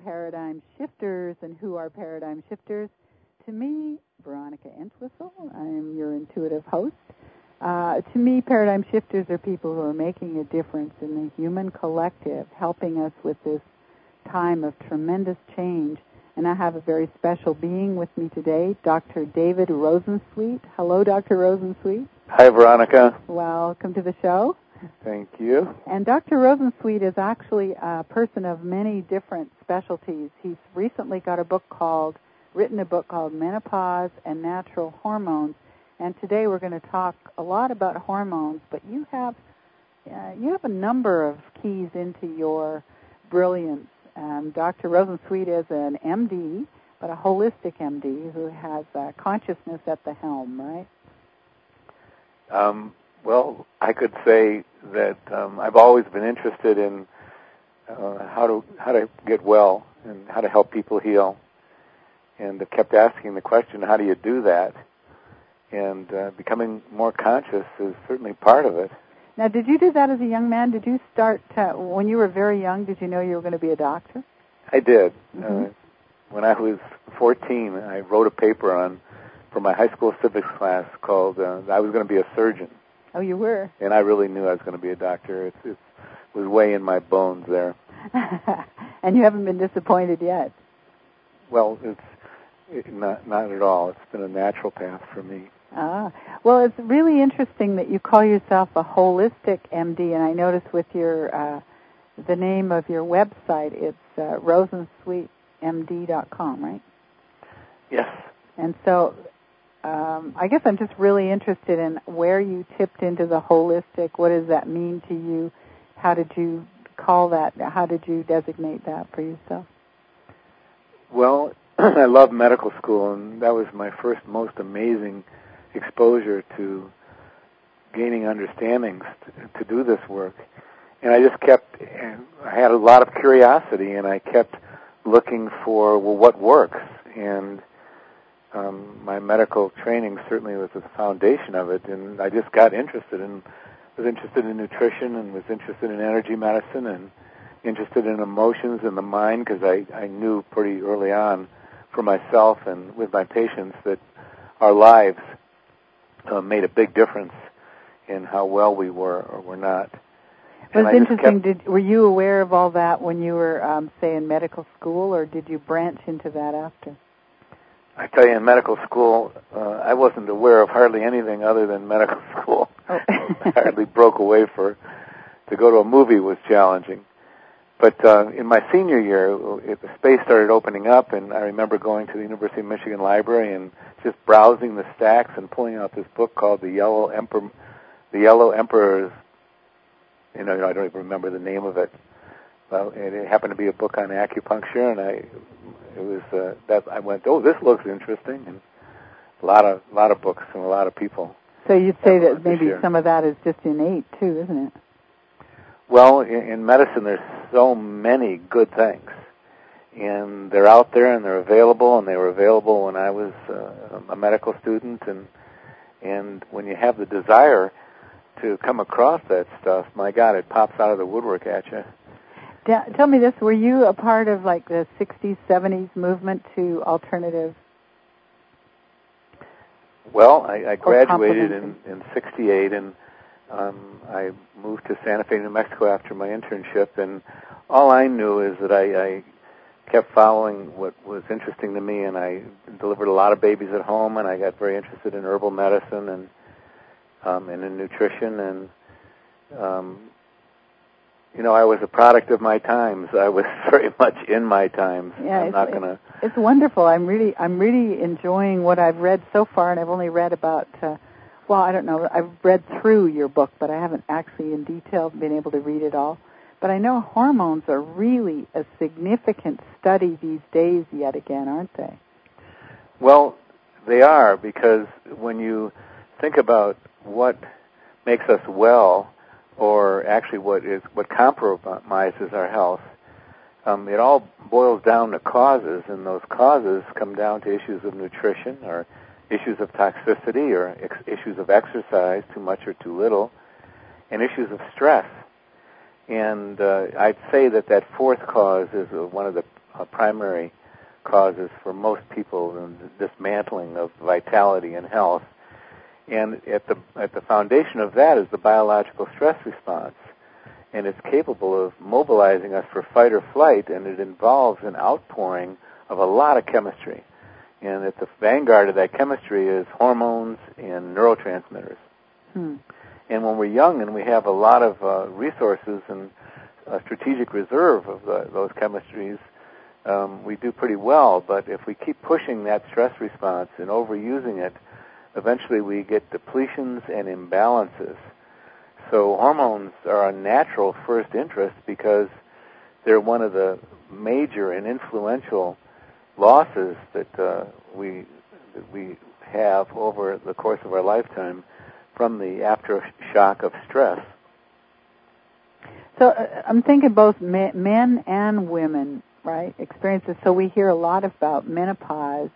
paradigm shifters and who are paradigm shifters. To me, Veronica Entwistle, I'm your intuitive host. To me, paradigm shifters are people who are making a difference in the human collective, helping us with this time of tremendous change. And I have a very special being with me today, Dr. David Rosensweet. Hello, Dr. Rosensweet. Hi, Veronica. Welcome to the show. Thank you. And Dr. Rosensweet is actually a person of many different specialties. He's recently got written a book called Menopause and Natural Hormones. And today we're going to talk a lot about hormones, but you have a number of keys into your brilliance. Dr. Rosensweet is an MD, but a holistic MD who has consciousness at the helm, right? Well, I could say that I've always been interested in how to get well and how to help people heal, and I kept asking the question, how do you do that? And becoming more conscious is certainly part of it. Now, did you do that as a young man? Did you start, when you were very young, did you know you were going to be a doctor? I did. Mm-hmm. When I was 14, I wrote a paper for my high school civics class called, I was going to be a surgeon. Oh, you were? And I really knew I was going to be a doctor. It was way in my bones there. And you haven't been disappointed yet? Well, not at all. It's been a natural path for me. Well, it's really interesting that you call yourself a holistic MD, and I noticed with your the name of your website, it's rosensweetmd.com, right? Yes. And so I guess I'm just really interested in where you tipped into the holistic. What does that mean to you? How did you call that? How did you designate that for yourself? Well, I love medical school, and that was my first most amazing exposure to gaining understandings to do this work. And I had a lot of curiosity, and I kept looking for, well, what works? And my medical training certainly was the foundation of it, and I just got was interested in nutrition, and was interested in energy medicine, and interested in emotions and the mind, because I knew pretty early on for myself and with my patients that our lives made a big difference in how well we were or were not. Well, it's interesting. Were you aware of all that when you were, say, in medical school, or did you branch into that after? I tell you, in medical school, I wasn't aware of hardly anything other than medical school. Oh. I hardly broke away to go to a movie was challenging. But in my senior year, the space started opening up, and I remember going to the University of Michigan Library and just browsing the stacks and pulling out this book called The Yellow Emperor's. I don't even remember the name of it. Well, it happened to be a book on acupuncture, and I went, oh, this looks interesting, and a lot of books from a lot of people. So you'd say that maybe some of that is just innate too, isn't it? Well, in medicine, there's so many good things, and they're out there and they're available, and they were available when I was a medical student, and when you have the desire to come across that stuff, my God, it pops out of the woodwork at you. Tell me this, were you a part of like the 60s, 70s movement to alternative? Well, I graduated in 68, and I moved to Santa Fe, New Mexico after my internship, and all I knew is that I kept following what was interesting to me, and I delivered a lot of babies at home, and I got very interested in herbal medicine and in nutrition, and I was a product of my times. I was very much in my times. Yeah, it's wonderful. I'm really enjoying what I've read so far, and I've only read about. I don't know. I've read through your book, but I haven't actually in detail been able to read it all. But I know hormones are really a significant study these days yet again, aren't they? Well, they are, because when you think about what makes us well, or actually what compromises our health, it all boils down to causes, and those causes come down to issues of nutrition, or issues of toxicity, or issues of exercise, too much or too little, and issues of stress. And I'd say that fourth cause is one of the primary causes for most people in the dismantling of vitality and health. And at the foundation of that is the biological stress response. And it's capable of mobilizing us for fight or flight, and it involves an outpouring of a lot of chemistry. And at the vanguard of that chemistry is hormones and neurotransmitters. And when we're young and we have a lot of resources and a strategic reserve of those chemistries, we do pretty well. But if we keep pushing that stress response and overusing it, eventually we get depletions and imbalances. So hormones are a natural first interest because they're one of the major and influential losses that we have over the course of our lifetime from the aftershock of stress. So I'm thinking both men and women, right, experiences. So we hear a lot about menopause.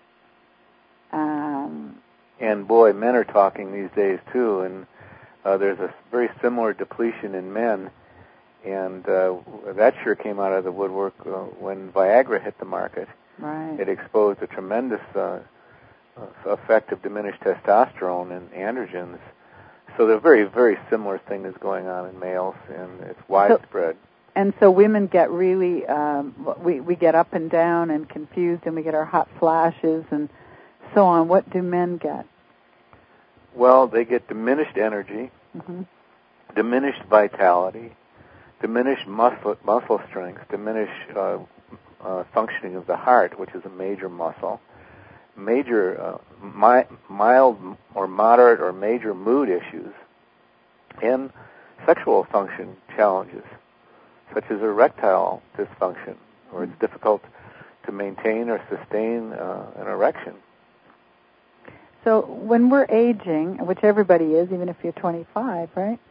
And boy, men are talking these days too, and there's a very similar depletion in men, and that sure came out of the woodwork when Viagra hit the market. Right. It exposed a tremendous effect of diminished testosterone and androgens. So the very, very similar thing is going on in males, and it's widespread. So women get really, we get up and down and confused, and we get our hot flashes and so on. What do men get? Well, they get diminished energy, diminished vitality, diminished muscle strength, diminished functioning of the heart, which is a major muscle, major mild or moderate or major mood issues, and sexual function challenges, such as erectile dysfunction, where it's difficult to maintain or sustain an erection. So when we're aging, which everybody is, even if you're 25, right?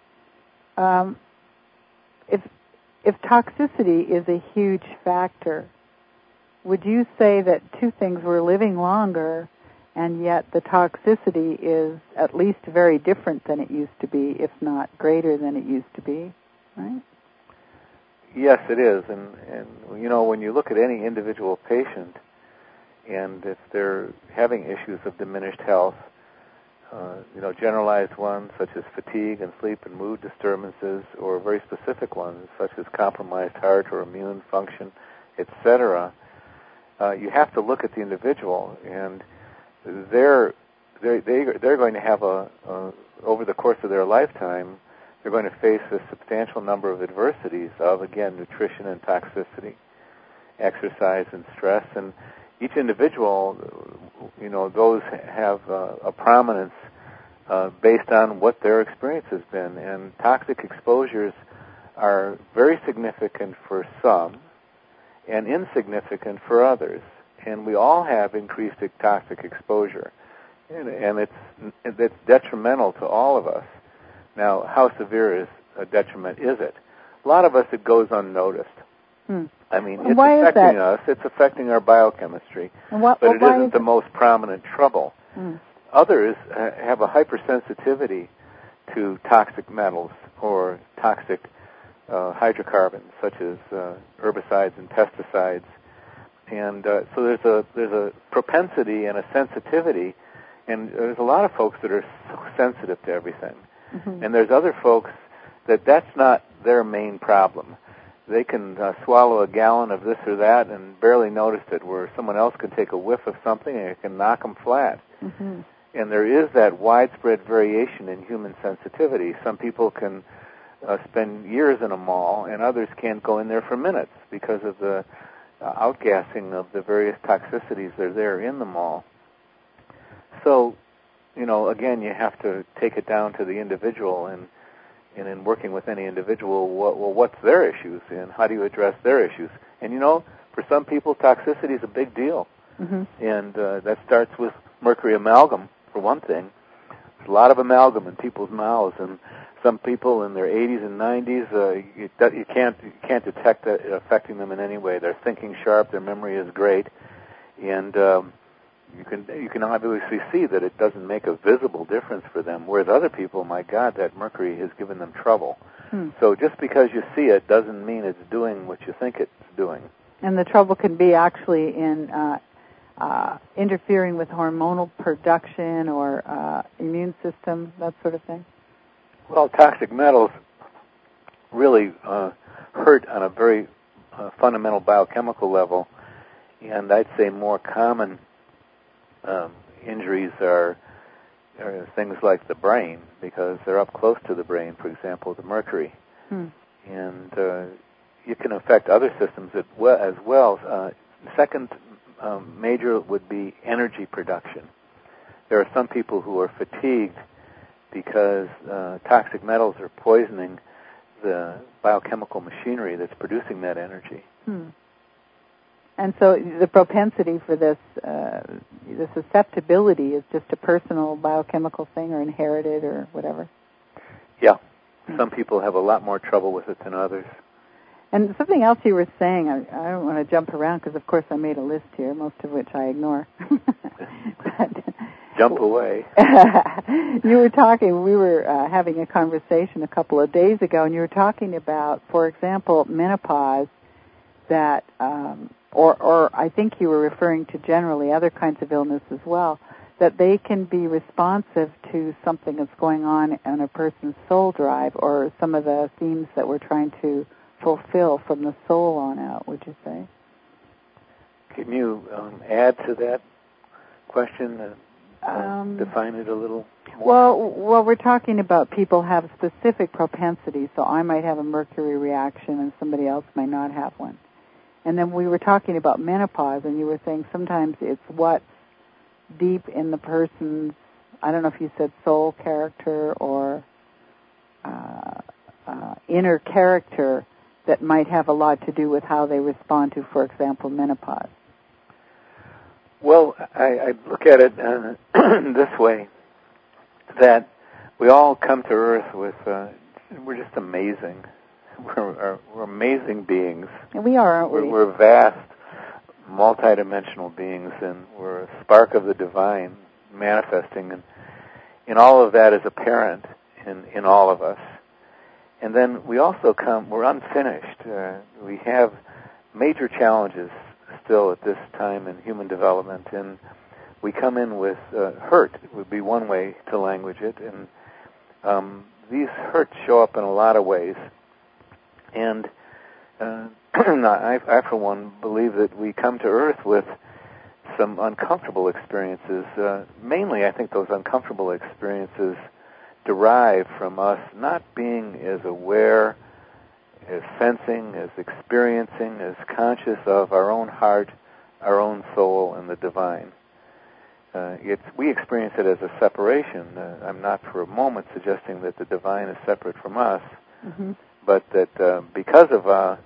If toxicity is a huge factor, would you say that two things, we're living longer, and yet the toxicity is at least very different than it used to be, if not greater than it used to be, right? Yes, it is. And you know, when you look at any individual patient, and if they're having issues of diminished health, generalized ones such as fatigue and sleep and mood disturbances, or very specific ones such as compromised heart or immune function, etc., you have to look at the individual, and they're going to have over the course of their lifetime, they're going to face a substantial number of adversities of, again, nutrition and toxicity, exercise and stress, and each individual, those have a prominence based on what their experience has been. And toxic exposures are very significant for some and insignificant for others. And we all have increased toxic exposure. And it's detrimental to all of us. Now, how severe is a detriment is it? A lot of us, it goes unnoticed. I mean, it's affecting us. It's affecting our biochemistry, but it isn't the most prominent trouble. Others have a hypersensitivity to toxic metals or toxic hydrocarbons, such as herbicides and pesticides, and so there's a propensity and a sensitivity, and there's a lot of folks that are so sensitive to everything, and there's other folks that's not their main problem. They can swallow a gallon of this or that and barely notice it, where someone else can take a whiff of something and it can knock them flat. And there is that widespread variation in human sensitivity. Some people can spend years in a mall, and others can't go in there for minutes because of the outgassing of the various toxicities that are there in the mall. So, again, you have to take it down to the individual, and in working with any individual, what's their issues, and how do you address their issues? And, for some people, toxicity is a big deal. And that starts with mercury amalgam, for one thing. There's a lot of amalgam in people's mouths, and some people in their 80s and 90s, you can't detect it affecting them in any way. They're thinking sharp, their memory is great, and you can obviously see that it doesn't make a visible difference for them, whereas other people, my God, that mercury has given them trouble. So just because you see it doesn't mean it's doing what you think it's doing. And the trouble can be actually in interfering with hormonal production or immune system, that sort of thing? Well, toxic metals really hurt on a very fundamental biochemical level, and I'd say more common injuries are things like the brain, because they're up close to the brain, for example, the mercury. And it can affect other systems as well. Second major would be energy production. There are some people who are fatigued because toxic metals are poisoning the biochemical machinery that's producing that energy. And so the propensity for this, the susceptibility is just a personal biochemical thing or inherited or whatever? Yeah. Some people have a lot more trouble with it than others. And something else you were saying, I don't want to jump around because, of course, I made a list here, most of which I ignore. Jump away. You were talking, we were having a conversation a couple of days ago, and you were talking about, for example, menopause, that, or I think you were referring to generally other kinds of illness as well, that they can be responsive to something that's going on in a person's soul drive, or some of the themes that we're trying to fulfill from the soul on out, would you say? Can you add to that question and define it a little more? Well, we're talking about people have specific propensities, so I might have a mercury reaction and somebody else might not have one. And then we were talking about menopause, and you were saying sometimes it's what's deep in the person's, I don't know if you said soul character or inner character, that might have a lot to do with how they respond to, for example, menopause. Well, I look at it this way, that we all come to Earth with, we're just amazing. We're amazing beings. And we are, aren't we? We're vast, multidimensional beings, and we're a spark of the divine manifesting, and all of that is apparent in all of us. And then we also we're unfinished. We have major challenges still at this time in human development, and we come in with hurt would be one way to language it, and these hurts show up in a lot of ways. And I, for one, believe that we come to Earth with some uncomfortable experiences. Mainly, I think those uncomfortable experiences derive from us not being as aware, as sensing, as experiencing, as conscious of our own heart, our own soul, and the divine. We experience it as a separation. I'm not for a moment suggesting that the divine is separate from us, but that because of our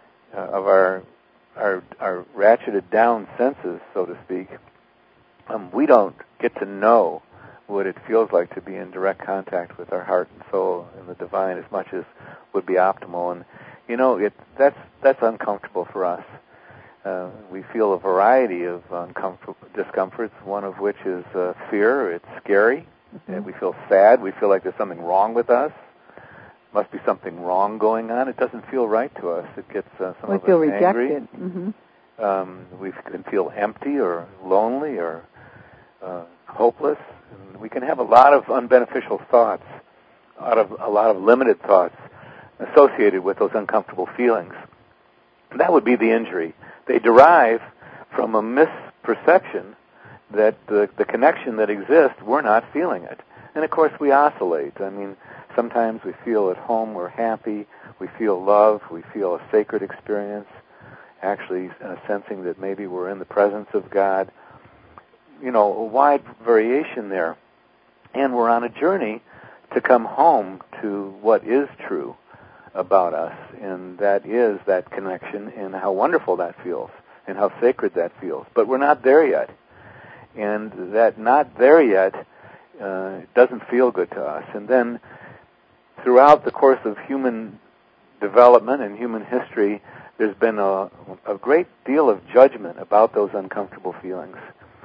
ratcheted down senses, so to speak, we don't get to know what it feels like to be in direct contact with our heart and soul and the divine as much as would be optimal. And that's uncomfortable for us. We feel a variety of discomforts, one of which is fear. It's scary. And we feel sad. We feel like there's something wrong with us. Must be something wrong going on. It doesn't feel right to us. It gets some of us feel angry. Rejected. We can feel empty or lonely or hopeless. And we can have a lot of unbeneficial thoughts, a lot of limited thoughts associated with those uncomfortable feelings. And that would be the injury. They derive from a misperception that the connection that exists, we're not feeling it. And of course we oscillate. I mean, sometimes we feel at home, we're happy, we feel love, we feel a sacred experience, actually sensing that maybe we're in the presence of God. You know, a wide variation there. And we're on a journey to come home to what is true about us, and that is that connection and how wonderful that feels and how sacred that feels. But we're not there yet. And that not there yet doesn't feel good to us. And then throughout the course of human development and human history, there's been a great deal of judgment about those uncomfortable feelings.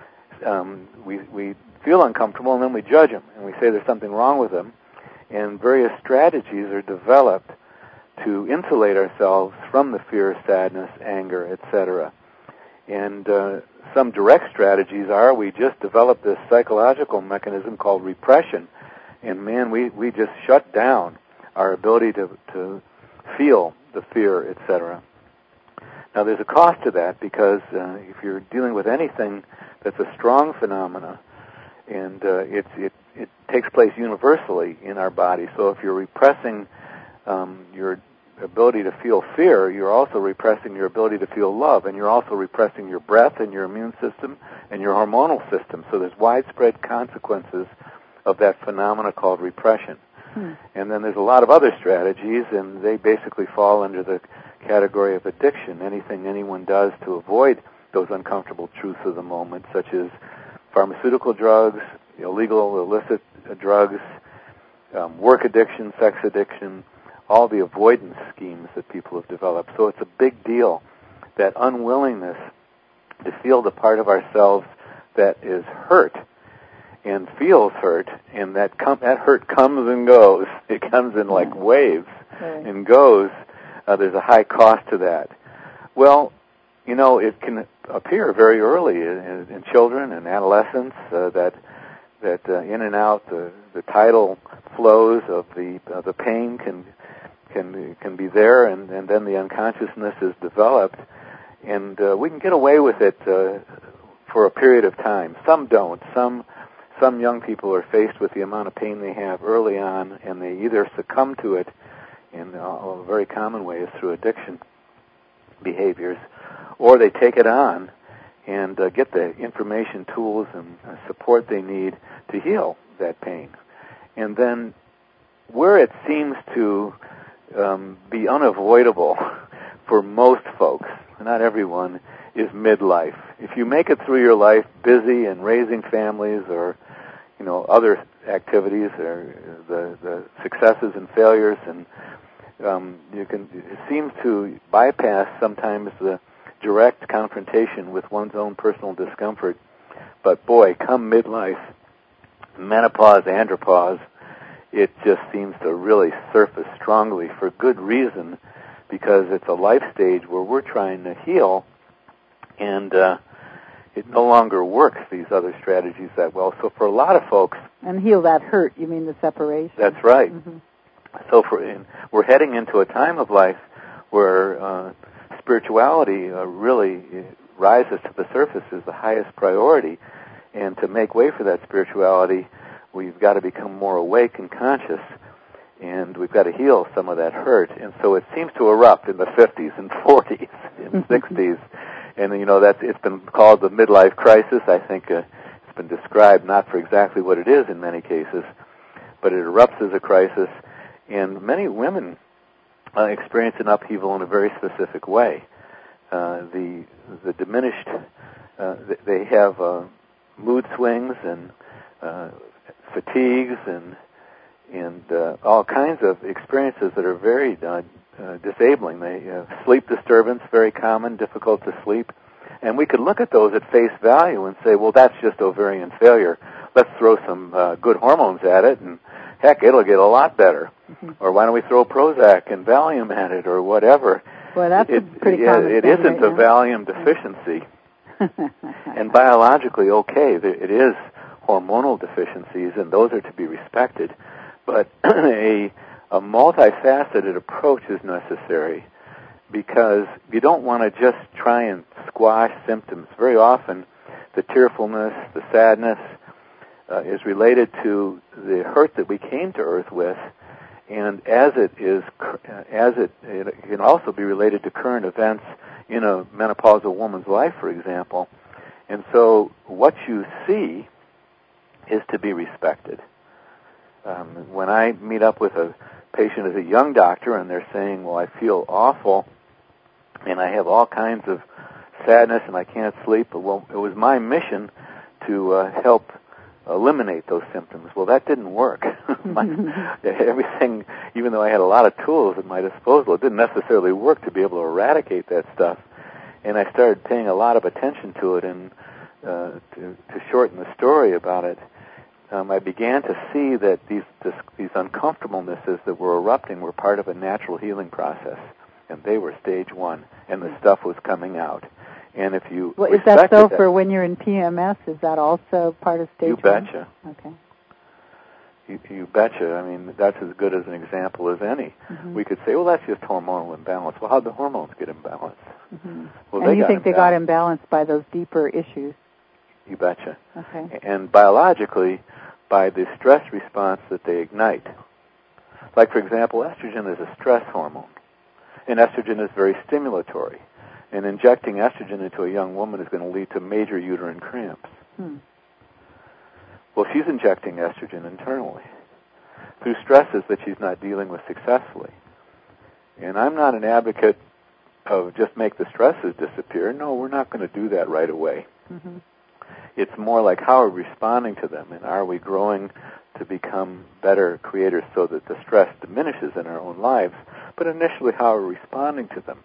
We feel uncomfortable and then we judge them and we say there's something wrong with them, and various strategies are developed to insulate ourselves from the fear, sadness, anger, etc. And some direct strategies are we just develop this psychological mechanism called repression, and man, we just shut down our ability to feel the fear, etc. Now, there's a cost to that because if you're dealing with anything that's a strong phenomena, and it takes place universally in our body. So if you're repressing your ability to feel fear, you're also repressing your ability to feel love, and you're also repressing your breath and your immune system and your hormonal system. So there's widespread consequences of that phenomena called repression. And then there's a lot of other strategies, and they basically fall under the category of addiction. Anything anyone does to avoid those uncomfortable truths of the moment, such as pharmaceutical drugs, illegal, illicit drugs, work addiction, sex addiction, all the avoidance schemes that people have developed. So it's a big deal, that unwillingness to feel the part of ourselves that is hurt and feels hurt, and that hurt comes and goes. It comes in like waves and goes. There's a high cost to that. Well, it can appear very early in children and adolescents that in and out the tidal flows of the pain can be there, and then the unconsciousness is developed, and we can get away with it for a period of time. Some don't. Some young people are faced with the amount of pain they have early on, and they either succumb to it in a very common way is through addiction behaviors, or they take it on and get the information, tools, and support they need to heal that pain. And then where it seems to be unavoidable for most folks, not everyone, is midlife. If you make it through your life busy and raising families or other activities or the successes and failures, and it seems to bypass sometimes the direct confrontation with one's own personal discomfort. But boy, come midlife, menopause, andropause, it just seems to really surface strongly for good reason, because it's a life stage where we're trying to heal, and it no longer works, these other strategies, that well. So for a lot of folks... And heal that hurt, you mean the separation? That's right. Mm-hmm. So we're heading into a time of life where spirituality really rises to the surface as the highest priority, and to make way for that spirituality, we've got to become more awake and conscious, and we've got to heal some of that hurt. And so it seems to erupt in the 50s and 40s and 60s. And, it's been called the midlife crisis. I think it's been described not for exactly what it is in many cases, but it erupts as a crisis. And many women experience an upheaval in a very specific way. The diminished, they have mood swings and fatigues and all kinds of experiences that are very disabling. They sleep disturbance, very common, difficult to sleep. And we could look at those at face value and say, well, that's just ovarian failure. Let's throw some good hormones at it, and heck, it'll get a lot better. Mm-hmm. Or why don't we throw Prozac and Valium at it, or whatever. Well, that's pretty common. It isn't a Valium deficiency. And biologically, okay, it is hormonal deficiencies, and those are to be respected. But a multifaceted approach is necessary, because you don't want to just try and squash symptoms. Very often, the tearfulness, the sadness, is related to the hurt that we came to Earth with, and it can also be related to current events in a menopausal woman's life, for example. And so, what you see is to be respected. When I meet up with a patient as a young doctor, and they're saying, well, I feel awful, and I have all kinds of sadness, and I can't sleep, well, it was my mission to help eliminate those symptoms. Well, that didn't work. Everything, even though I had a lot of tools at my disposal, it didn't necessarily work to be able to eradicate that stuff. And I started paying a lot of attention to it, and to shorten the story about it, I began to see that these uncomfortablenesses that were erupting were part of a natural healing process, and they were stage 1, and the stuff was coming out. And if you is that so for when you're in PMS? Is that also part of stage 1? You betcha. Okay. You betcha. I mean, that's as good as an example as any. Mm-hmm. We could say, well, that's just hormonal imbalance. Well, how'd the hormones get imbalanced? Mm-hmm. Well, and you think they got imbalanced by those deeper issues? You betcha. Okay. And biologically, by the stress response that they ignite. Like, for example, estrogen is a stress hormone, and estrogen is very stimulatory. And injecting estrogen into a young woman is going to lead to major uterine cramps. Well, she's injecting estrogen internally through stresses that she's not dealing with successfully. And I'm not an advocate of just make the stresses disappear. No, we're not going to do that right away. Mm-hmm. It's more like how are we responding to them, and are we growing to become better creators so that the stress diminishes in our own lives, but initially how are we responding to them?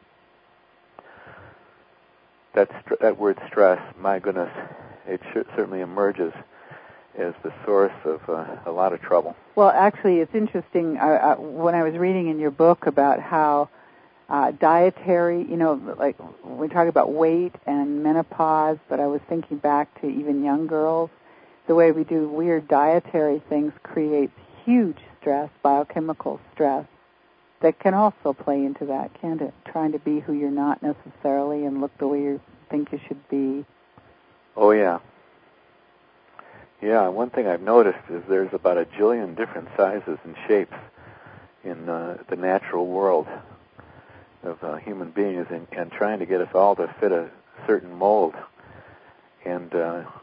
That word stress, my goodness, it certainly emerges as the source of a lot of trouble. Well, actually, it's interesting. When I was reading in your book about how dietary, like we talk about weight and menopause, but I was thinking back to even young girls, the way we do weird dietary things creates huge stress, biochemical stress, that can also play into that, can't it? Trying to be who you're not necessarily and look the way you think you should be. Oh, yeah. Yeah, one thing I've noticed is there's about 1 jillion different sizes and shapes in the natural world of human beings, and trying to get us all to fit a certain mold, and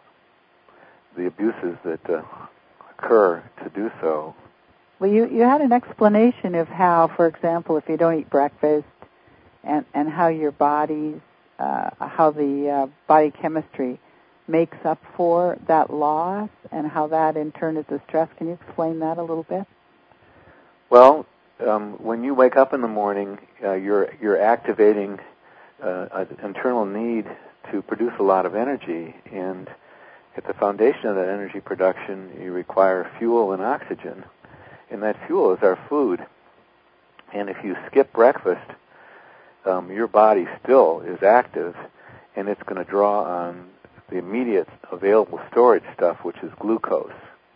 the abuses that occur to do so. Well, you had an explanation of how, for example, if you don't eat breakfast, and how your body's, how the body chemistry makes up for that loss, and how that in turn is a stress. Can you explain that a little bit? Well, when you wake up in the morning, you're activating an internal need to produce a lot of energy, and at the foundation of that energy production, you require fuel and oxygen, and that fuel is our food. And if you skip breakfast, your body still is active, and it's going to draw on the immediate available storage stuff, which is glucose.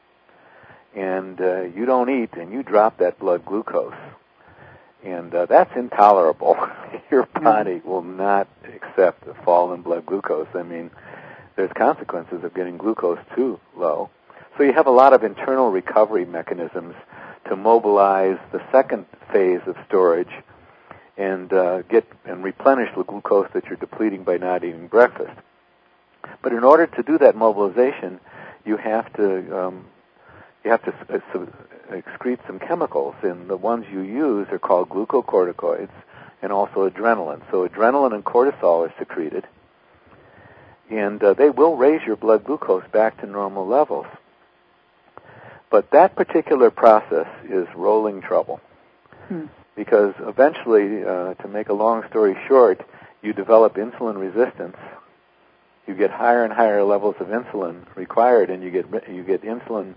And you don't eat, and you drop that blood glucose. And that's intolerable. Your body will not accept a fall in blood glucose. I mean, there's consequences of getting glucose too low. So you have a lot of internal recovery mechanisms to mobilize the second phase of storage and get and replenish the glucose that you're depleting by not eating breakfast. But in order to do that mobilization, you have to excrete some chemicals, and the ones you use are called glucocorticoids and also adrenaline. So adrenaline and cortisol are secreted, and they will raise your blood glucose back to normal levels. But that particular process is rolling trouble, because eventually, to make a long story short, you develop insulin resistance. You get higher and higher levels of insulin required, and you get insulin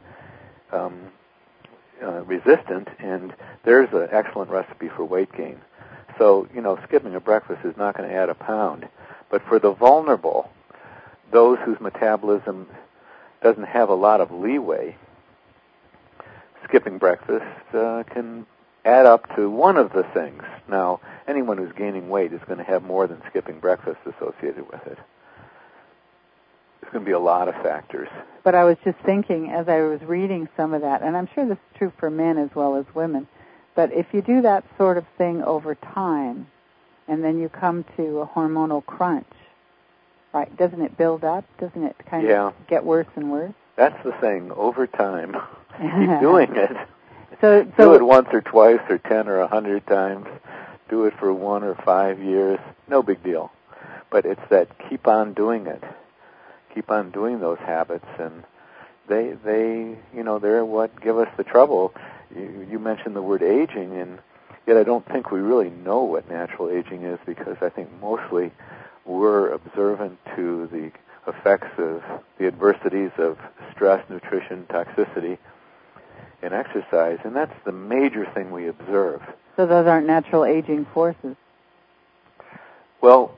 resistant, and there's an excellent recipe for weight gain. So, skipping a breakfast is not going to add a pound. But for the vulnerable, those whose metabolism doesn't have a lot of leeway, skipping breakfast can add up to one of the things. Now, anyone who's gaining weight is going to have more than skipping breakfast associated with it. There's going to be a lot of factors. But I was just thinking, as I was reading some of that, and I'm sure this is true for men as well as women, but if you do that sort of thing over time, and then you come to a hormonal crunch, right, doesn't it build up? Doesn't it kind of get worse and worse? That's the thing, over time. Keep doing it. So do it once or twice or 10 or 100 times. Do it for 1 or 5 years. No big deal. But it's that keep on doing it. Keep on doing those habits, and they're what give us the trouble. You mentioned the word aging, and yet I don't think we really know what natural aging is, because I think mostly we're observant to the effects of the adversities of stress, nutrition, toxicity, and exercise, and that's the major thing we observe. So those aren't natural aging forces? Well,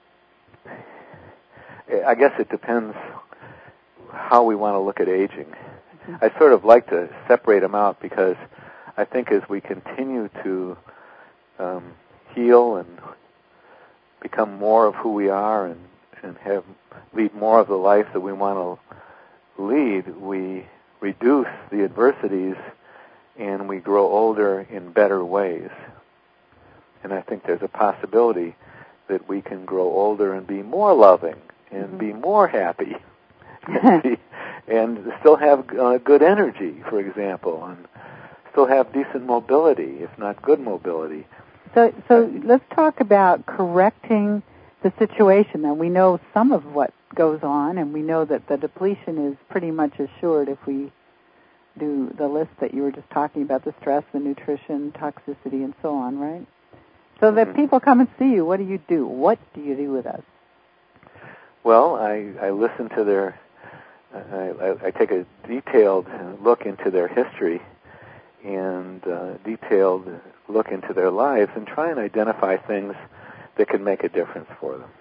I guess it depends how we want to look at aging. Mm-hmm. I sort of like to separate them out because I think as we continue to heal and become more of who we are and lead more of the life that we want to lead, we reduce the adversities and we grow older in better ways. And I think there's a possibility that we can grow older and be more loving and mm-hmm. be more happy and still have good energy, for example, and still have decent mobility, if not good mobility. So let's talk about correcting the situation. Now, we know some of what goes on, and we know that the depletion is pretty much assured if we do the list that you were just talking about, the stress, the nutrition, toxicity, and so on, right? So that mm-hmm. people come and see you, what do you do? What do you do with us? Well, I listen to their, I take a detailed look into their history and detailed look into their lives and try and identify things that can make a difference for them.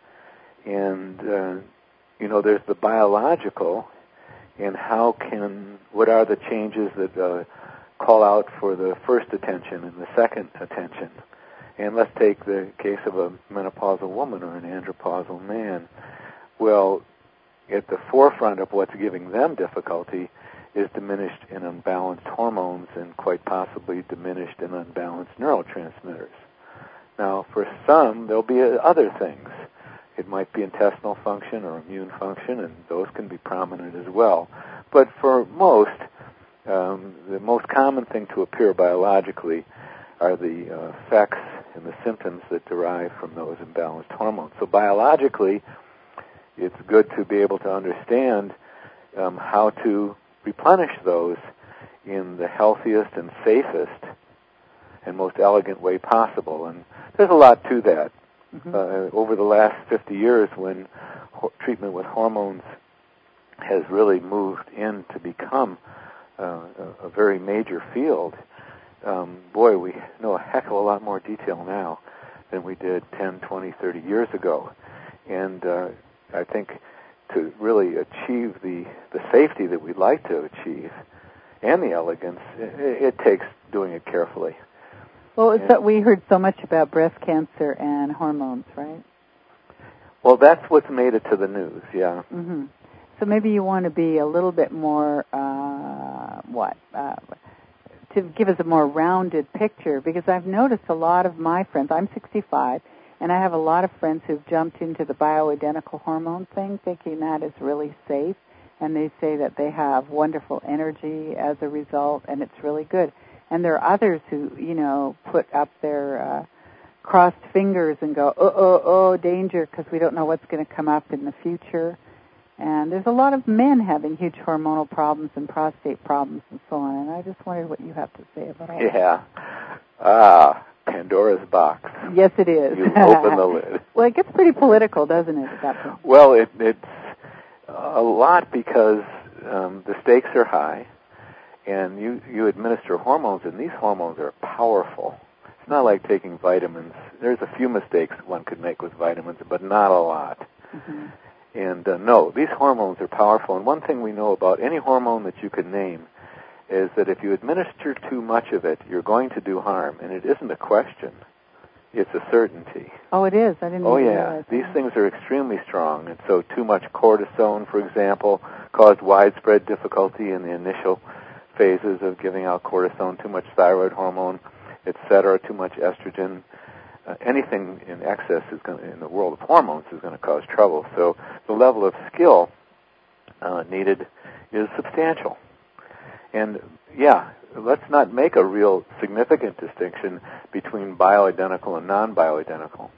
And, there's the biological, and what are the changes that call out for the first attention and the second attention. And let's take the case of a menopausal woman or an andropausal man. Well, at the forefront of what's giving them difficulty is diminished and unbalanced hormones and quite possibly diminished and unbalanced neurotransmitters. Now, for some, there'll be other things. It might be intestinal function or immune function, and those can be prominent as well. But for most, the most common thing to appear biologically are the effects and the symptoms that derive from those imbalanced hormones. So biologically, it's good to be able to understand how to replenish those in the healthiest and safest and most elegant way possible. And there's a lot to that. Mm-hmm. Over the last 50 years, when treatment with hormones has really moved in to become a very major field, we know a heck of a lot more detail now than we did 10, 20, 30 years ago. And I think to really achieve the safety that we'd like to achieve and the elegance, it takes doing it carefully. Well, we heard so much about breast cancer and hormones, right? Well, that's what's made it to the news, yeah. Mm-hmm. So maybe you want to be a little bit more, to give us a more rounded picture, because I've noticed a lot of my friends, I'm 65, and I have a lot of friends who've jumped into the bioidentical hormone thing, thinking that is really safe, and they say that they have wonderful energy as a result, and it's really good. And there are others who, put up their crossed fingers and go, danger, because we don't know what's going to come up in the future. And there's a lot of men having huge hormonal problems and prostate problems and so on. And I just wondered what you have to say about all that. Yeah. Pandora's box. Yes, it is. You open the lid. Well, it gets pretty political, doesn't it, at that point? Well, it's a lot because the stakes are high. And you administer hormones, and these hormones are powerful. It's not like taking vitamins. There's a few mistakes one could make with vitamins, but not a lot. Mm-hmm. And no, these hormones are powerful. And one thing we know about any hormone that you can name is that if you administer too much of it, you're going to do harm. And it isn't a question. It's a certainty. Oh, it is? I didn't know that. Oh, yeah. These things are extremely strong. And so too much cortisone, for example, caused widespread difficulty in the initial phases of giving out cortisone, too much thyroid hormone, etc., too much estrogen. Anything in excess in the world of hormones is going to cause trouble. So the level of skill needed is substantial. And, let's not make a real significant distinction between bioidentical and non-bioidentical.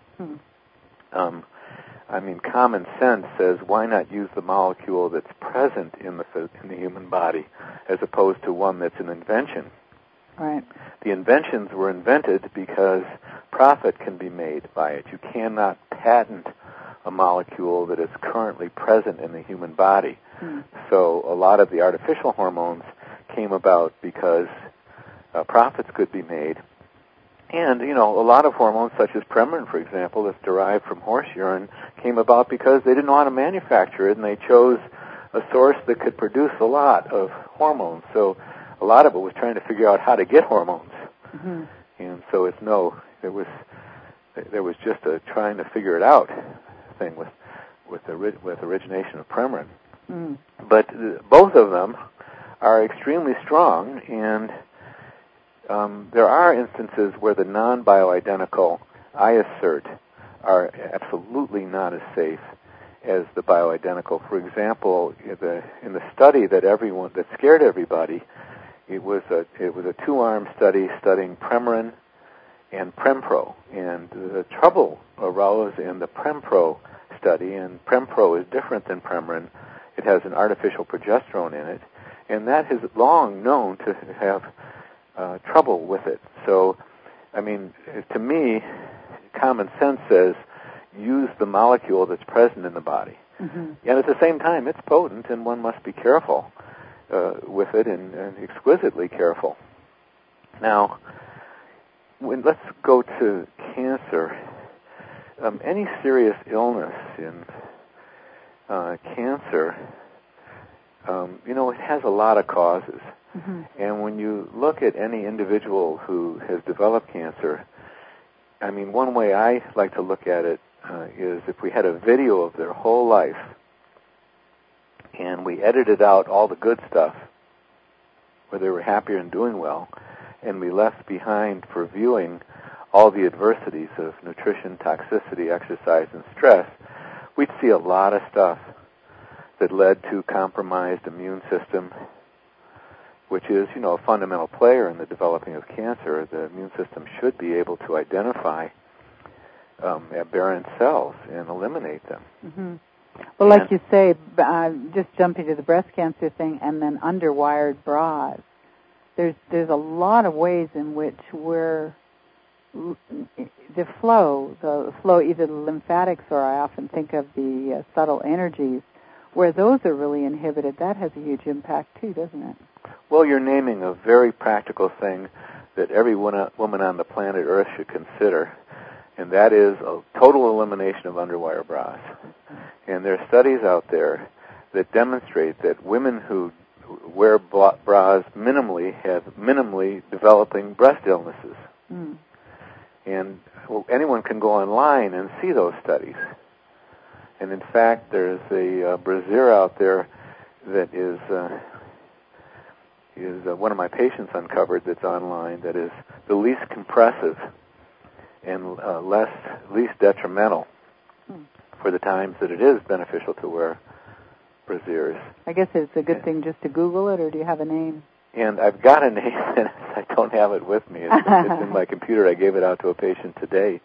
Common sense says, why not use the molecule that's present in the human body as opposed to one that's an invention? Right. The inventions were invented because profit can be made by it. You cannot patent a molecule that is currently present in the human body. So a lot of the artificial hormones came about because profits could be made. And, a lot of hormones, such as Premarin, for example, that's derived from horse urine, came about because they didn't know how to manufacture it, and they chose a source that could produce a lot of hormones. So a lot of it was trying to figure out how to get hormones. And so there was just a trying to figure it out thing with origination of Premarin. But both of them are extremely strong, and there are instances where the non-bioidentical, I assert, are absolutely not as safe as the bioidentical. For example, in the study that scared everybody, it was a 2-arm study studying Premarin and Prempro, and the trouble arose in the Prempro study, and Prempro is different than Premarin. It has an artificial progesterone in it, and that has long known to have trouble with it. So, to me, common sense says use the molecule that's present in the body. And at the same time, it's potent, and one must be careful with it, and exquisitely careful. Now, let's go to cancer. Any serious illness in cancer, it has a lot of causes. And when you look at any individual who has developed cancer, one way I like to look at it is if we had a video of their whole life and we edited out all the good stuff where they were happier and doing well, and we left behind for viewing all the adversities of nutrition, toxicity, exercise, and stress, we'd see a lot of stuff that led to compromised immune system, which is, a fundamental player in the developing of cancer. The immune system should be able to identify aberrant cells and eliminate them. Well, like you say, just jumping to the breast cancer thing, and then underwired bras. There's a lot of ways in which the flow, either the lymphatics, or I often think of the subtle energies, where those are really inhibited. That has a huge impact too, doesn't it? Well, you're naming a very practical thing that every woman on the planet Earth should consider, and that is a total elimination of underwire bras. And there are studies out there that demonstrate that women who wear bras minimally have minimally developing breast illnesses. And anyone can go online and see those studies. And in fact, there's a brassiere out there that is one of my patients uncovered that's online, that is the least compressive and least detrimental for the times that it is beneficial to wear brassieres. I guess it's a good thing just to Google it, or do you have a name? And I've got a name, and I don't have it with me. It's in my computer. I gave it out to a patient today.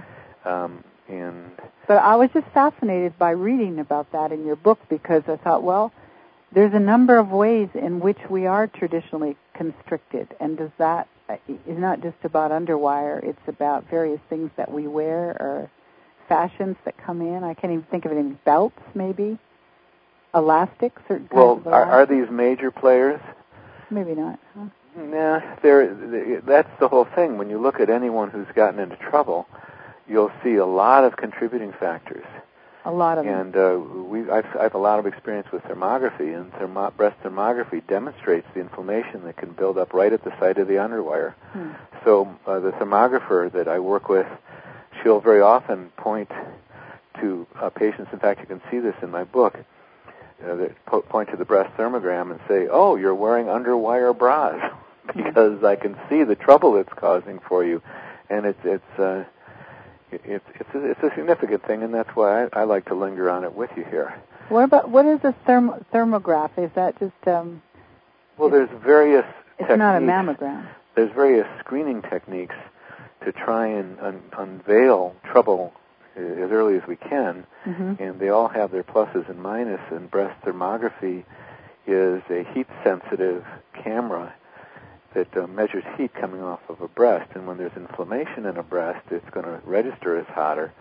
But I was just fascinated by reading about that in your book, because I thought, well, there's a number of ways in which we are traditionally constricted, and does that is not just about underwire, it's about various things that we wear or fashions that come in. I can't even think of any belts, maybe, elastics, certain kinds of elastics. Are these major players? Maybe not, huh? Nah, that's the whole thing. When you look at anyone who's gotten into trouble, you'll see a lot of contributing factors. A lot of them. And I have a lot of experience with thermography, and breast thermography demonstrates the inflammation that can build up right at the site of the underwire. So the thermographer that I work with, she'll very often point to patients. In fact, you can see this in my book. That point to the breast thermogram and say, "Oh, you're wearing underwire bras," because I can see the trouble it's causing for you, and it's a significant thing, and that's why I like to linger on it with you here. What is a thermograph? Is that just well, there's various techniques. It's not a mammogram. There's various screening techniques to try and unveil trouble as early as we can, and they all have their pluses and minuses. And breast thermography is a heat-sensitive camera that measures heat coming off of a breast, and when there's inflammation in a breast, it's going to register as hotter,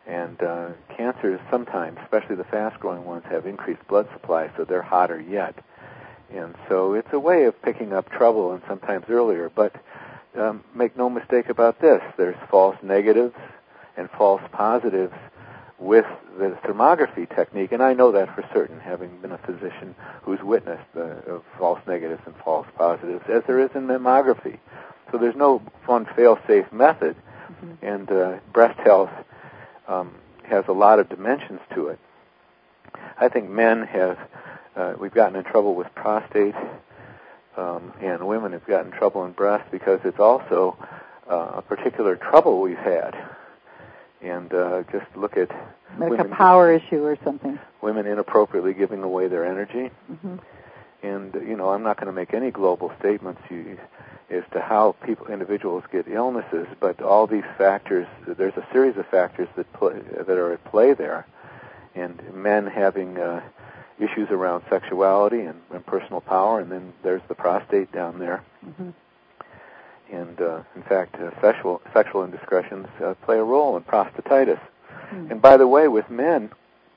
And cancers sometimes, especially the fast-growing ones, have increased blood supply, so they're hotter yet. And so it's a way of picking up trouble, and sometimes earlier. But make no mistake about this. There's false negatives and false positives with the thermography technique, and I know that for certain, having been a physician who's witnessed false negatives and false positives, as there is in mammography. So there's no fun, fail-safe method, and breast health has a lot of dimensions to it. I think men have, we've gotten in trouble with prostate, and women have gotten in trouble in breast because it's also a particular trouble we've had. And just look at like women, a power issue or something. Women inappropriately giving away their energy. And, I'm not going to make any global statements as to how individuals get illnesses, but all these factors, there's a series of factors that are at play there. And men having issues around sexuality and personal power, and then there's the prostate down there. And, in fact, sexual indiscretions play a role in prostatitis. And by the way, with men,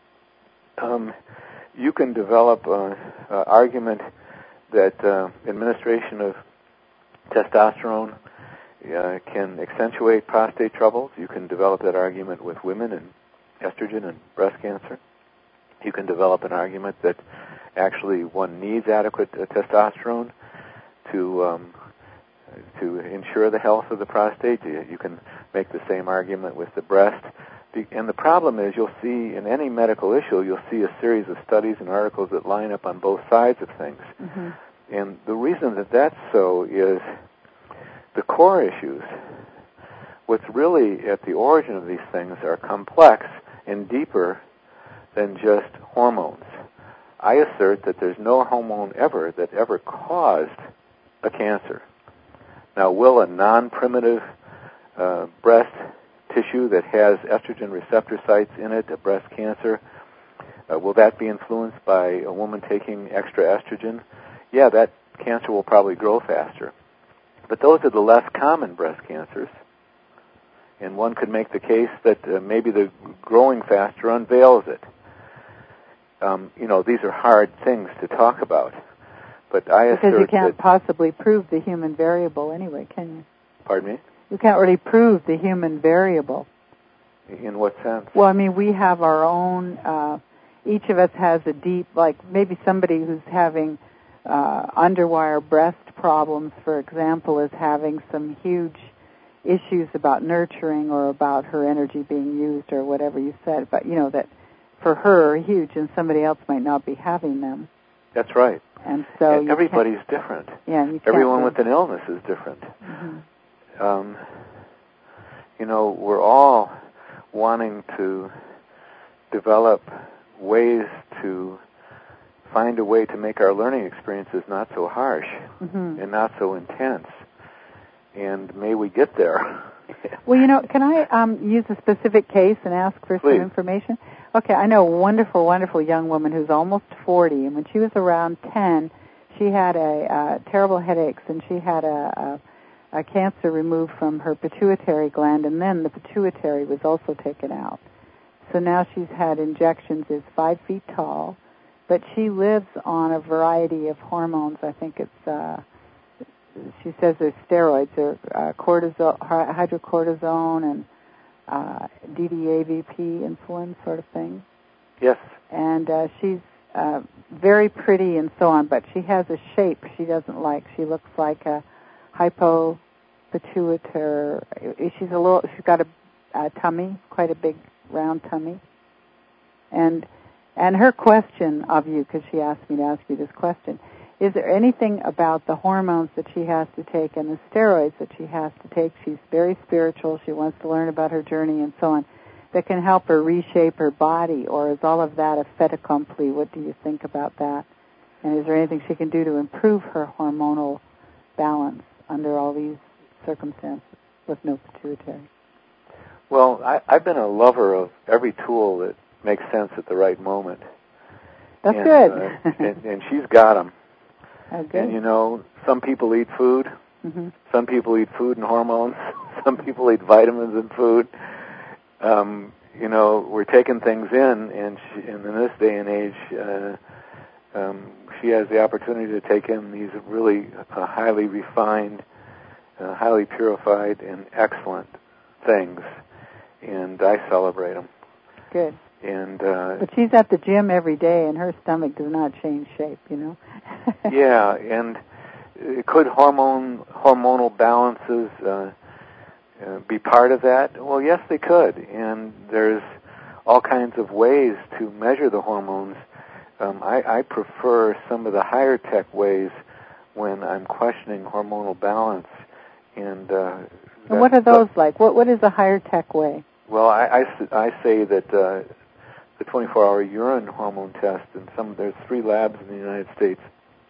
you can develop an argument that administration of testosterone can accentuate prostate troubles. You can develop that argument with women and estrogen and breast cancer. You can develop an argument that actually one needs adequate testosterone to ensure the health of the prostate. You can make the same argument with the breast. And the problem is, you'll see in any medical issue, you'll see a series of studies and articles that line up on both sides of things. And the reason that that's so is the core issues, what's really at the origin of these things, are complex and deeper than just hormones. I assert that there's no hormone that ever caused a cancer. Now, will a non-primitive breast tissue that has estrogen receptor sites in it, a breast cancer, will that be influenced by a woman taking extra estrogen? Yeah, that cancer will probably grow faster. But those are the less common breast cancers. And one could make the case that maybe the growing faster unveils it. These are hard things to talk about. But I assert because you can't possibly prove the human variable anyway, can you? Pardon me? You can't really prove the human variable. In what sense? Well, I mean, we have our own, each of us has a deep, like maybe somebody who's having underwire breast problems, for example, is having some huge issues about nurturing or about her energy being used or whatever you said, but that for her are huge and somebody else might not be having them. That's right. And so everybody's different. Yeah, everyone with an illness is different. We're all wanting to develop ways to find a way to make our learning experiences not so harsh and not so intense. And may we get there. Well, can I use a specific case and ask for Please. some information? Okay, I know a wonderful, wonderful young woman who's almost 40, and when she was around 10, she had terrible headaches, and she had a cancer removed from her pituitary gland, and then the pituitary was also taken out. So now she's had injections, is 5 feet tall, but she lives on a variety of hormones. I think it's, she says there's steroids, or cortisol, hydrocortisone, and DDAVP insulin sort of thing. Yes. And she's very pretty and so on, but she has a shape she doesn't like. She looks like a hypopituitary. She's got a tummy, quite a big round tummy. And her question of you, because she asked me to ask you this question, is there anything about the hormones that she has to take and the steroids that she has to take? She's very spiritual. She wants to learn about her journey and so on, that can help her reshape her body, or is all of that a fait accompli? What do you think about that? And is there anything she can do to improve her hormonal balance under all these circumstances with no pituitary? Well, I've been a lover of every tool that makes sense at the right moment. That's good. And she's got them. Okay. And, some people eat food. Some people eat food and hormones. Some people eat vitamins and food. we're taking things in, and in this day and age, she has the opportunity to take in these really highly refined, highly purified, and excellent things, and I celebrate them. Good. And but she's at the gym every day, and her stomach does not change shape, Yeah, and could hormonal balances be part of that? Well, yes, they could, and there's all kinds of ways to measure the hormones. I prefer some of the higher tech ways when I'm questioning hormonal balance. And what are those like? What is a higher tech way? Well, I say that the 24-hour urine hormone test, and there's 3 labs in the United States.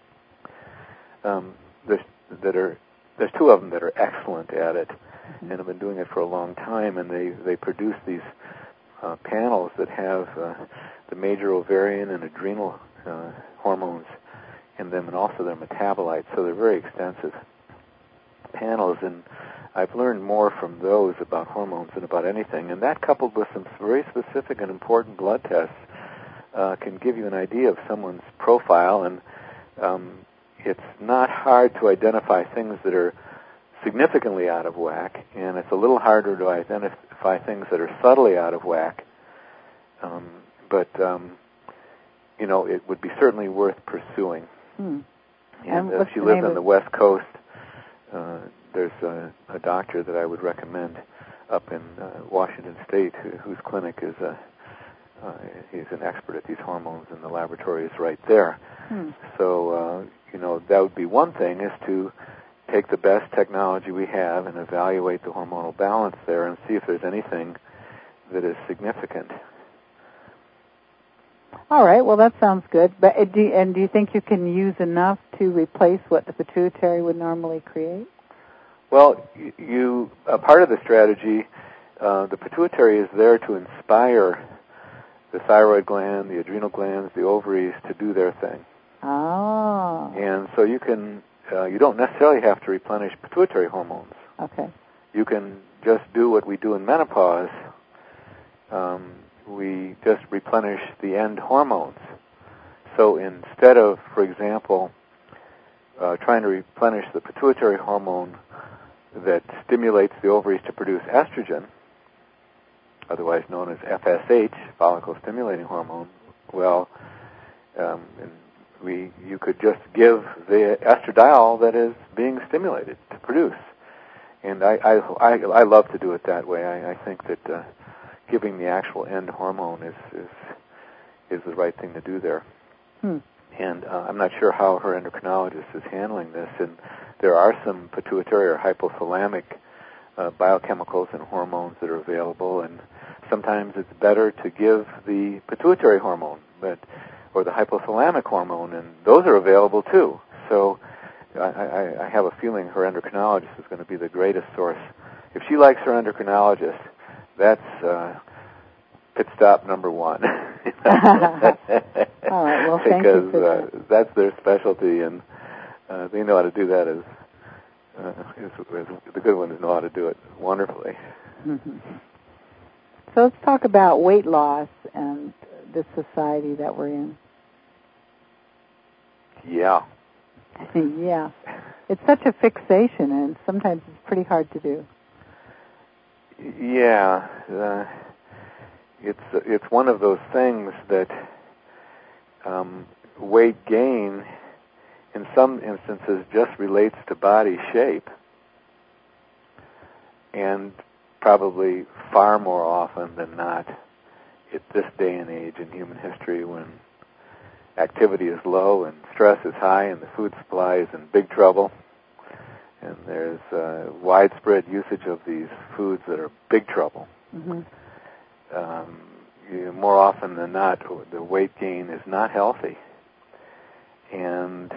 There's 2 of them that are excellent at it, and have been doing it for a long time. And they produce these panels that have the major ovarian and adrenal hormones in them, and also their metabolites. So they're very extensive panels, and I've learned more from those about hormones than about anything. And that, coupled with some very specific and important blood tests, can give you an idea of someone's profile. And it's not hard to identify things that are significantly out of whack, and it's a little harder to identify things that are subtly out of whack. But it would be certainly worth pursuing. And if she lives on the West Coast, there's a doctor that I would recommend up in Washington State whose clinic is he's an expert at these hormones, and the laboratory is right there. So, that would be one thing, is to take the best technology we have and evaluate the hormonal balance there and see if there's anything that is significant. All right. Well, that sounds good. But do you think you can use enough to replace what the pituitary would normally create? Well, part of the strategy, the pituitary is there to inspire the thyroid gland, the adrenal glands, the ovaries to do their thing. Oh. And so you don't necessarily have to replenish pituitary hormones. Okay. You can just do what we do in menopause. We just replenish the end hormones. So instead of, for example, trying to replenish the pituitary hormone that stimulates the ovaries to produce estrogen, otherwise known as FSH, follicle-stimulating hormone, well, you could just give the estradiol that is being stimulated to produce. And I love to do it that way. I think that giving the actual end hormone is the right thing to do there. And I'm not sure how her endocrinologist is handling this. And there are some pituitary or hypothalamic biochemicals and hormones that are available, and sometimes it's better to give the pituitary hormone, or the hypothalamic hormone, and those are available too. So I have a feeling her endocrinologist is going to be the greatest source. If she likes her endocrinologist, that's pit stop number 1. All right. Well, thank you for that. Because that's their specialty, and they know how to do that. The good ones know how to do it wonderfully. So let's talk about weight loss and the society that we're in. Yeah. Yeah. It's such a fixation, and sometimes it's pretty hard to do. Yeah. It's one of those things that weight gain, in some instances, just relates to body shape, and probably far more often than not, at this day and age in human history, when activity is low and stress is high and the food supply is in big trouble, and there's widespread usage of these foods that are big trouble. More often than not, the weight gain is not healthy, and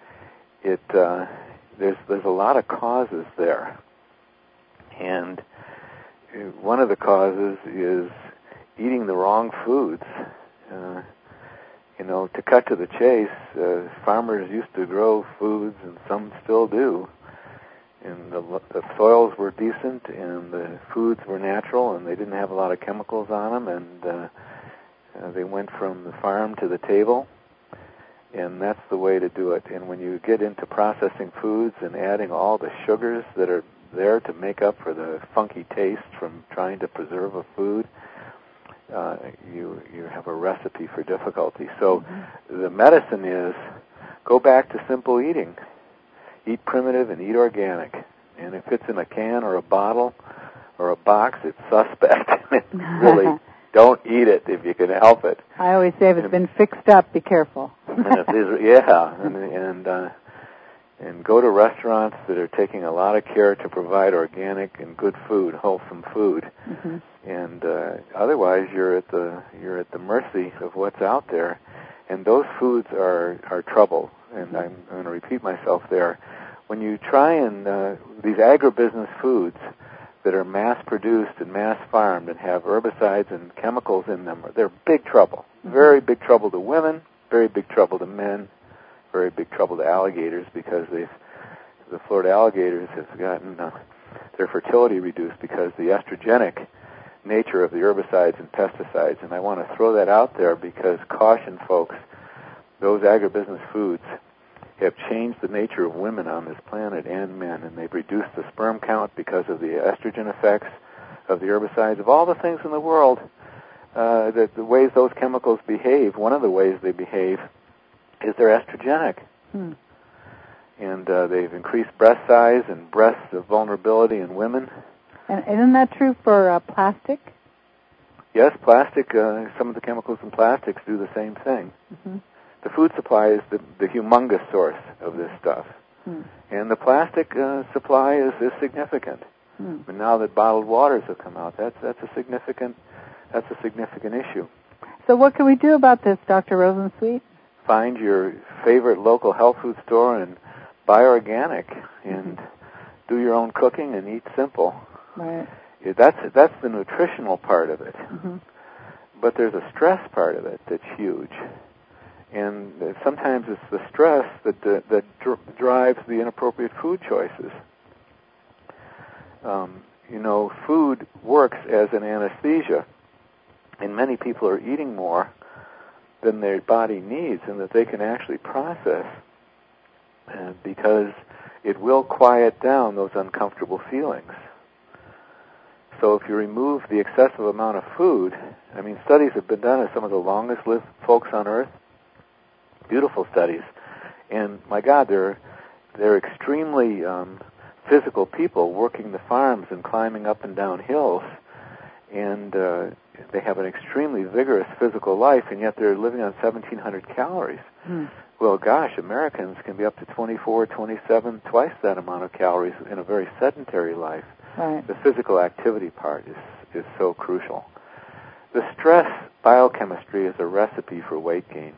there's a lot of causes there, and one of the causes is eating the wrong foods. To cut to the chase, farmers used to grow foods, and some still do, in the the soils were decent, and the foods were natural, and they didn't have a lot of chemicals on them, and they went from the farm to the table, and that's the way to do it. And when you get into processing foods and adding all the sugars that are there to make up for the funky taste from trying to preserve a food, you have a recipe for difficulty. So the medicine is go back to simple eating. Eat primitive and eat organic. And if it's in a can or a bottle or a box, it's suspect. Really, don't eat it if you can help it. I always say if it's been fixed up, be careful. And go to restaurants that are taking a lot of care to provide organic and good food, wholesome food. And otherwise, you're at the mercy of what's out there. And those foods are trouble. And I'm going to repeat myself there. When you try and these agribusiness foods that are mass-produced and mass-farmed and have herbicides and chemicals in them, they're big trouble. Very big trouble to women, very big trouble to men, very big trouble to alligators, because the Florida alligators have gotten their fertility reduced because the estrogenic nature of the herbicides and pesticides. And I want to throw that out there because, caution, folks, those agribusiness foods have changed the nature of women on this planet and men, and they've reduced the sperm count because of the estrogen effects of the herbicides. Of all the things in the world, the ways those chemicals behave, one of the ways they behave is they're estrogenic. And they've increased breast size and breast vulnerability in women. And isn't that true for plastic? Yes, plastic, some of the chemicals in plastics do the same thing. The food supply is the humongous source of this stuff. And the plastic supply is significant. But now that bottled waters have come out, that's a significant issue. So what can we do about this, Dr. Rosensweet? Find your favorite local health food store and buy organic and do your own cooking and eat simple. Right. That's the nutritional part of it. But there's a stress part of it that's huge. And sometimes it's the stress that drives the inappropriate food choices. Food works as an anesthesia, and many people are eating more than their body needs and that they can actually process, because it will quiet down those uncomfortable feelings. So if you remove the excessive amount of food, studies have been done of some of the longest lived folks on Earth, beautiful studies, and my God, they're extremely physical people working the farms and climbing up and down hills, and they have an extremely vigorous physical life, and yet they're living on 1,700 calories. Well, gosh, Americans can be up to 24, 27, twice that amount of calories in a very sedentary life. Right. The physical activity part is so crucial. The stress biochemistry is a recipe for weight gain.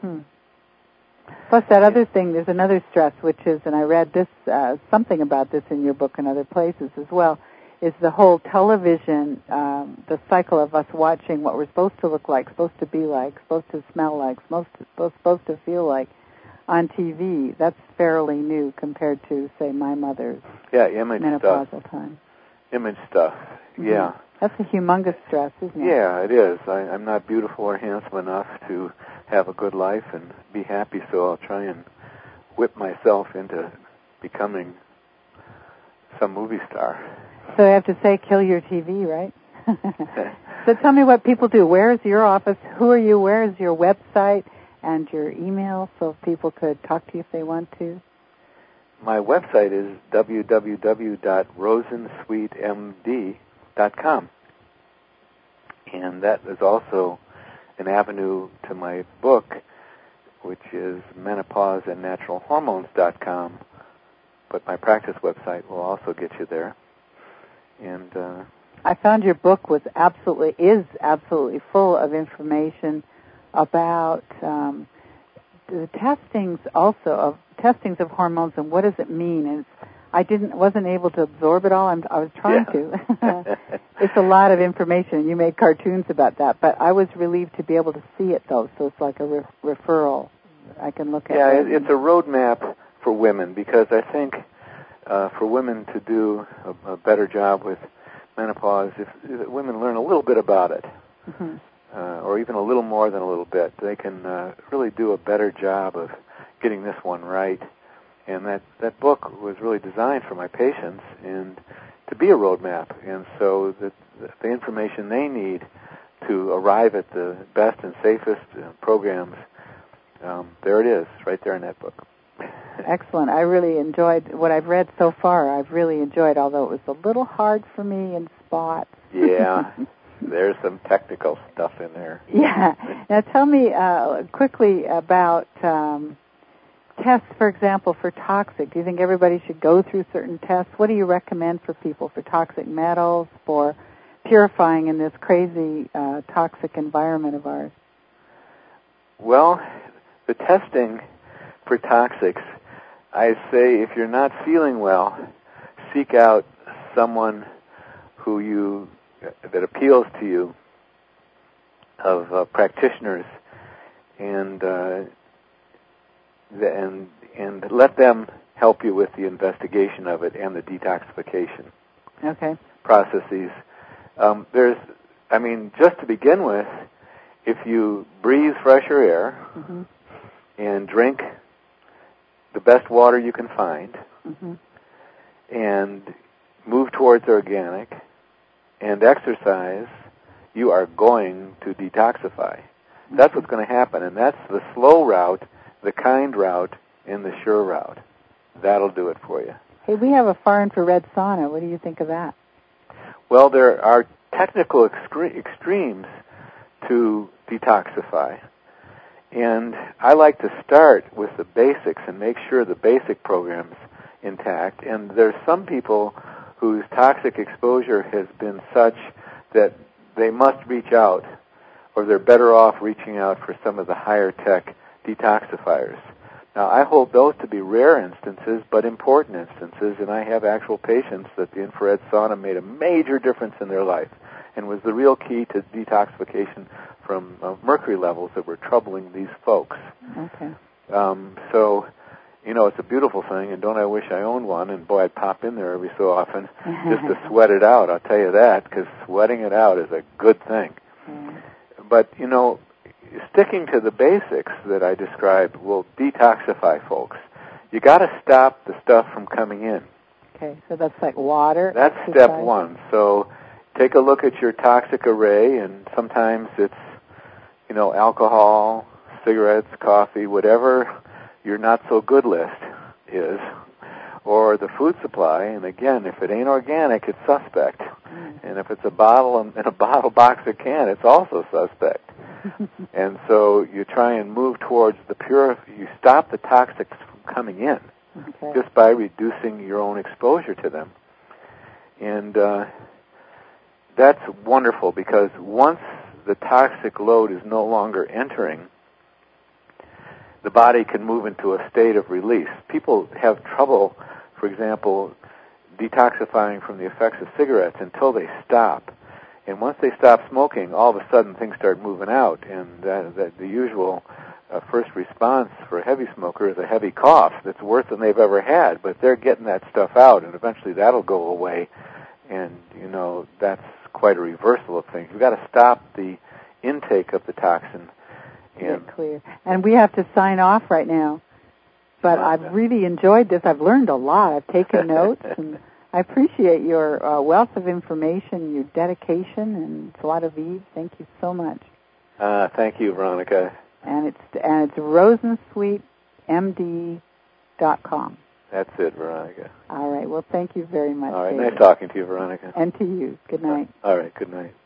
Plus that other thing, there's another stress, which is, and I read this something about this in your book and other places as well, is the whole television, the cycle of us watching what we're supposed to look like, supposed to be like, supposed to smell like, supposed to feel like on TV. That's fairly new compared to, say, my mother's menopausal time. Image stuff, yeah. That's a humongous stress, isn't it? Yeah, it is. I'm not beautiful or handsome enough to have a good life and be happy, so I'll try and whip myself into becoming some movie star. So I have to say, kill your TV, right? So tell me what people do. Where is your office? Who are you? Where is your website and your email so people could talk to you if they want to? My website is www.rosensweetmd.com. And that is also an avenue to my book, which is menopauseandnaturalhormones.com. But my practice website will also get you there. And I found your book is absolutely full of information about the testings of hormones and what does it mean. And I wasn't able to absorb it all. I was trying to. It's a lot of information, and you made cartoons about that. But I was relieved to be able to see it, though. So it's like a referral. I can look at it. Yeah, it's a roadmap for women, because I think for women to do a better job with menopause, if women learn a little bit about it, mm-hmm. Or even a little more than a little bit, they can really do a better job of getting this one right. And that book was really designed for my patients and to be a roadmap. And so the information they need to arrive at the best and safest programs, there it is, right there in that book. Excellent. I really enjoyed what I've read so far. I've really enjoyed, although it was a little hard for me in spots. Yeah, there's some technical stuff in there. Yeah. Now tell me quickly about tests, for example, for toxic. Do you think everybody should go through certain tests? What do you recommend for people for toxic metals, for purifying in this crazy toxic environment of ours? Well, the testing for toxics, I say if you're not feeling well, seek out someone that appeals to you, of practitioners, and let them help you with the investigation of it and the detoxification processes. Just to begin with, if you breathe fresher air mm-hmm. and drink the best water you can find mm-hmm. and move towards organic and exercise, you are going to detoxify. Mm-hmm. That's what's going to happen, and that's the slow route, the kind route, and the sure route. That'll do it for you. Hey, we have a far infrared sauna. What do you think of that? Well, there are technical extremes to detoxify. And I like to start with the basics and make sure the basic program's intact. And there's some people whose toxic exposure has been such that they must reach out, or they're better off reaching out for some of the higher tech detoxifiers. Now, I hold those to be rare instances, but important instances, and I have actual patients that the infrared sauna made a major difference in their life and was the real key to detoxification from mercury levels that were troubling these folks. Okay. So, it's a beautiful thing, and don't I wish I owned one, and boy, I'd pop in there every so often just to sweat it out, I'll tell you that, because sweating it out is a good thing. Mm. But, sticking to the basics that I described will detoxify folks. You got to stop the stuff from coming in. Okay, so that's like water. That's exercise. Step one. So take a look at your toxic array, and sometimes it's, alcohol, cigarettes, coffee, whatever your not-so-good list is, or the food supply. And again, if it ain't organic, it's suspect. And if it's a bottle and a bottle box or can, it's also suspect. And so you try and move towards the pure. You stop the toxics from coming in just by reducing your own exposure to them. And that's wonderful, because once the toxic load is no longer entering, the body can move into a state of release. People have trouble, for example, detoxifying from the effects of cigarettes until they stop. And once they stop smoking, all of a sudden things start moving out, and the usual first response for a heavy smoker is a heavy cough that's worse than they've ever had, but they're getting that stuff out, and eventually that'll go away, and, that's quite a reversal of things. We've got to stop the intake of the toxin. Clear. And we have to sign off right now, but I've really enjoyed this. I've learned a lot. I've taken notes, and I appreciate your wealth of information, your dedication, and it's a lot of ease. Thank you so much. Thank you, Veronica. And it's rosensweetmd.com. That's it, Veronica. All right. Well, thank you very much. All right. David. Nice talking to you, Veronica. And to you. Good night. All right. Good night.